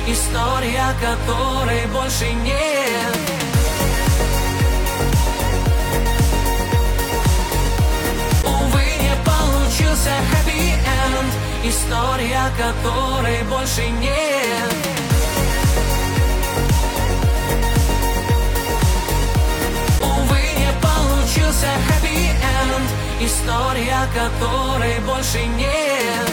история, которой больше нет. Увы, не получился happy end, история, которой больше нет. Увы, не получился happy end, история, которой больше нет.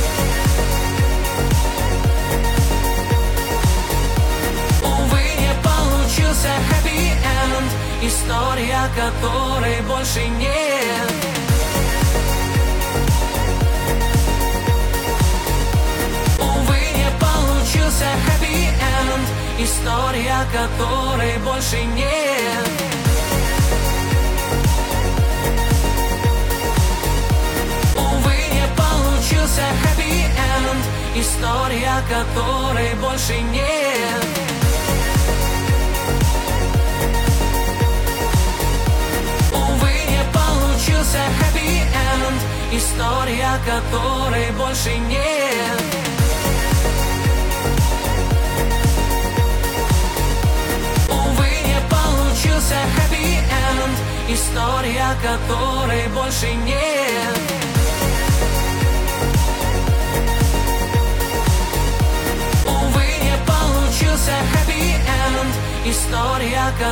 Увы, не получился happy end, история, которой больше нет. Увы, не получился happy end, история, которой больше нет. Увы, не получился happy end, история, которой больше нет. Увы, не получился happy end, история, которой больше нет. Увы, не получился happy end, история, которой больше нет.